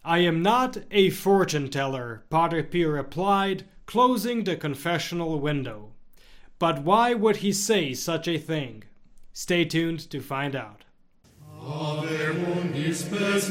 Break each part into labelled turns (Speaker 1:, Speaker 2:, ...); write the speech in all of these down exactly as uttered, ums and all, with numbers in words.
Speaker 1: "I am not a fortune teller," Padre Pio replied, closing the confessional window. But why would he say such a thing? Stay tuned to find out.
Speaker 2: Ave undi spes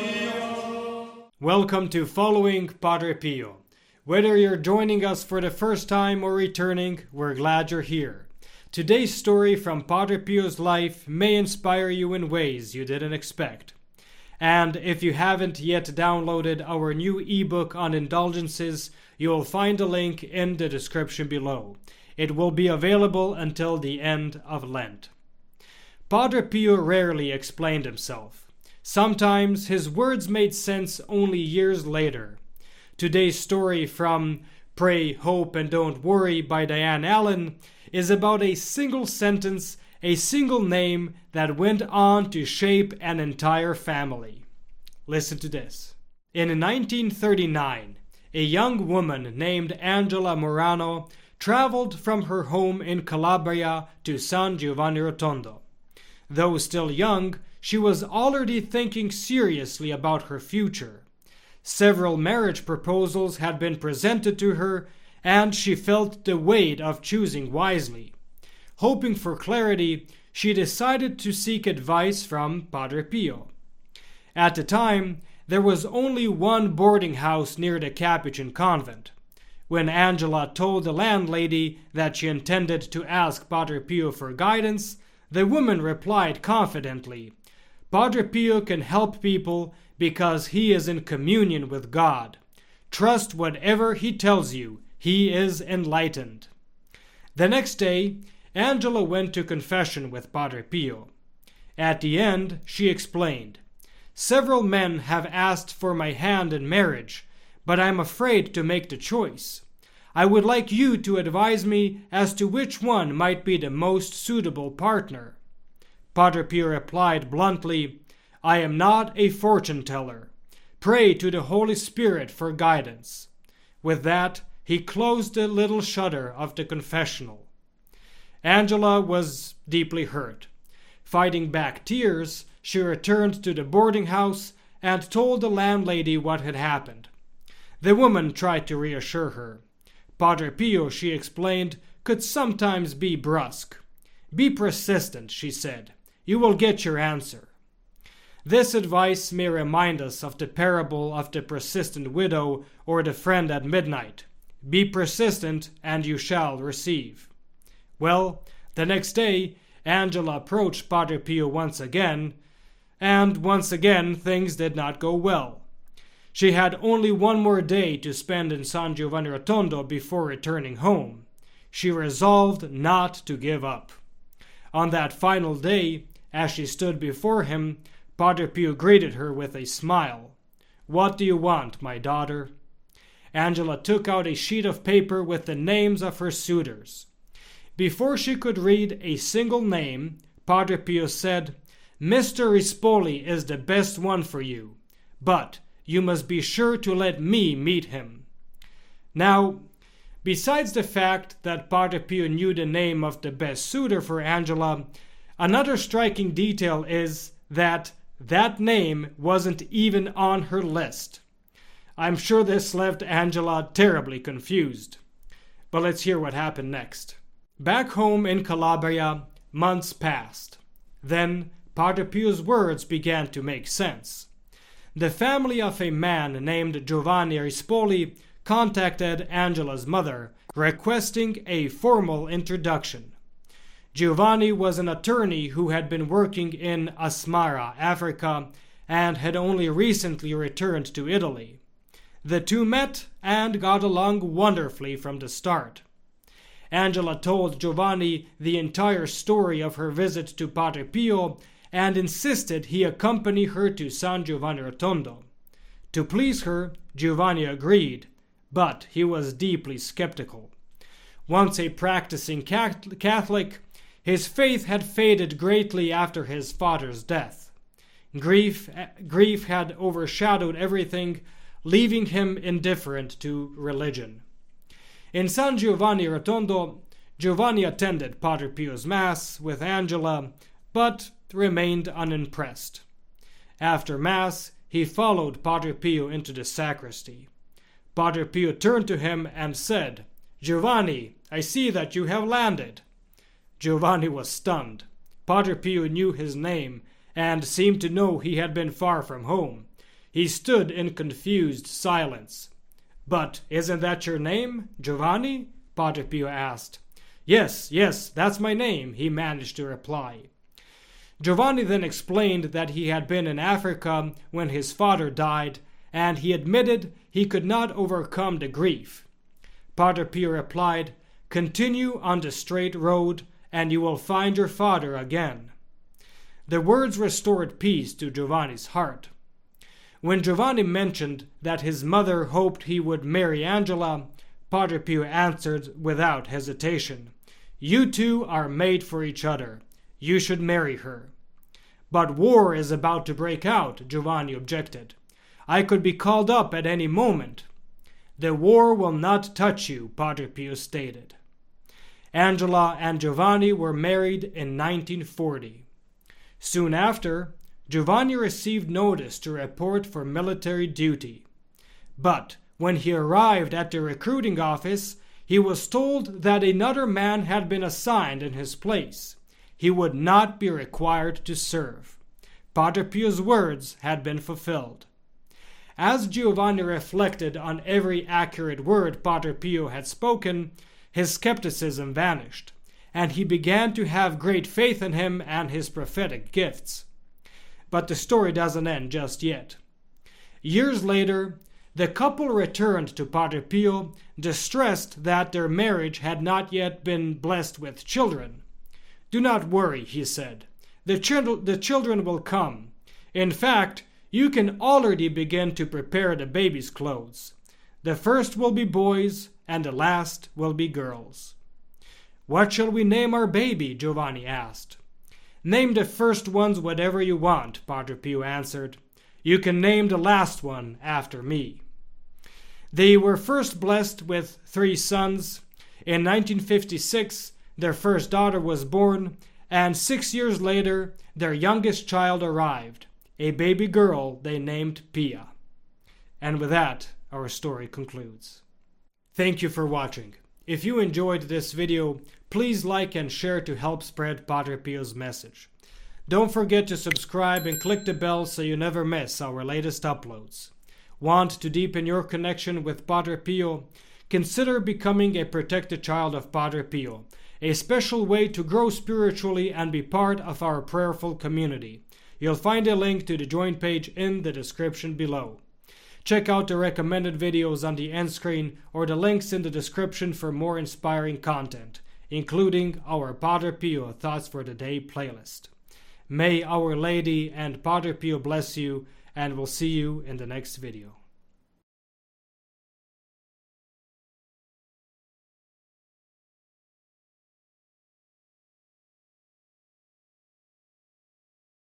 Speaker 2: Maria.
Speaker 1: Welcome to Following Padre Pio. Whether you're joining us for the first time or returning, we're glad you're here. Today's story from Padre Pio's life may inspire you in ways you didn't expect. And if you haven't yet downloaded our new ebook on indulgences, you'll find a link in the description below. It will be available until the end of Lent. Padre Pio rarely explained himself. Sometimes his words made sense only years later. Today's story from Pray, Hope, and Don't Worry by Diane Allen is about a single sentence, a single name that went on to shape an entire family. Listen to this. In nineteen thirty-nine, a young woman named Angela Morano traveled from her home in Calabria to San Giovanni Rotondo. Though still young, she was already thinking seriously about her future. Several marriage proposals had been presented to her, and she felt the weight of choosing wisely. Hoping for clarity, she decided to seek advice from Padre Pio. At the time, there was only one boarding house near the Capuchin convent. When Angela told the landlady that she intended to ask Padre Pio for guidance, the woman replied confidently, "Padre Pio can help people because he is in communion with God. Trust whatever he tells you. He is enlightened." The next day, Angela went to confession with Padre Pio. At the end, she explained, "Several men have asked for my hand in marriage, but I'm afraid to make the choice. I would like you to advise me as to which one might be the most suitable partner." Padre Pio replied bluntly, "I am not a fortune teller. Pray to the Holy Spirit for guidance." With that, he closed the little shutter of the confessional. Angela was deeply hurt. Fighting back tears, she returned to the boarding house and told the landlady what had happened. The woman tried to reassure her. Padre Pio, she explained, could sometimes be brusque. "Be persistent," she said. "You will get your answer." This advice may remind us of the parable of the persistent widow or the friend at midnight. Be persistent and you shall receive. Well, the next day, Angela approached Padre Pio once again, and once again things did not go well. She had only one more day to spend in San Giovanni Rotondo before returning home. She resolved not to give up. On that final day, as she stood before him, Padre Pio greeted her with a smile. "What do you want, my daughter?" Angela took out a sheet of paper with the names of her suitors. Before she could read a single name, Padre Pio said, "Mister Rispoli is the best one for you, but you must be sure to let me meet him." Now, besides the fact that Padre Pio knew the name of the best suitor for Angela, another striking detail is that that name wasn't even on her list. I'm sure this left Angela terribly confused. But let's hear what happened next. Back home in Calabria, months passed. Then Padre Pio's words began to make sense. The family of a man named Giovanni Rispoli contacted Angela's mother, requesting a formal introduction. Giovanni was an attorney who had been working in Asmara, Africa, and had only recently returned to Italy. The two met and got along wonderfully from the start. Angela told Giovanni the entire story of her visit to Padre Pio and insisted he accompany her to San Giovanni Rotondo. To please her, Giovanni agreed, but he was deeply skeptical. Once a practicing Catholic, his faith had faded greatly after his father's death. Grief, grief had overshadowed everything, leaving him indifferent to religion. In San Giovanni Rotondo, Giovanni attended Padre Pio's Mass with Angela, but remained unimpressed. After Mass, he followed Padre Pio into the sacristy. Padre Pio turned to him and said, "Giovanni, I see that you have landed." Giovanni was stunned. Padre Pio knew his name and seemed to know he had been far from home. He stood in confused silence. "But isn't that your name, Giovanni?" Padre Pio asked. "Yes, yes, that's my name," he managed to reply. Giovanni then explained that he had been in Africa when his father died, and he admitted he could not overcome the grief. Padre Pio replied, "Continue on the straight road, and you will find your father again." The words restored peace to Giovanni's heart. When Giovanni mentioned that his mother hoped he would marry Angela, Padre Pio answered without hesitation, "You two are made for each other. You should marry her." "But war is about to break out," Giovanni objected. "I could be called up at any moment." "The war will not touch you," Padre Pio stated. Angela and Giovanni were married in nineteen forty. Soon after, Giovanni received notice to report for military duty. But when he arrived at the recruiting office, he was told that another man had been assigned in his place. He would not be required to serve. Padre Pio's words had been fulfilled. As Giovanni reflected on every accurate word Padre Pio had spoken, his skepticism vanished, and he began to have great faith in him and his prophetic gifts. But the story doesn't end just yet. Years later, the couple returned to Padre Pio, distressed that their marriage had not yet been blessed with children. "Do not worry," he said. The, chil- the children will come. In fact, you can already begin to prepare the baby's clothes. The first will be boys, and the last will be girls." "What shall we name our baby?" Giovanni asked. "Name the first ones whatever you want," Padre Pio answered. "You can name the last one after me." They were first blessed with three sons. In nineteen fifty-six, their first daughter was born, and six years later, their youngest child arrived, a baby girl they named Pia. And with that, our story concludes. Thank you for watching. If you enjoyed this video, please like and share to help spread Padre Pio's message. Don't forget to subscribe and click the bell so you never miss our latest uploads. Want to deepen your connection with Padre Pio? Consider becoming a protected child of Padre Pio, a special way to grow spiritually and be part of our prayerful community. You'll find a link to the join page in the description below. Check out the recommended videos on the end screen or the links in the description for more inspiring content, including our Padre Pio Thoughts for the Day playlist. May Our Lady and Padre Pio bless you, and we'll see you in the next video.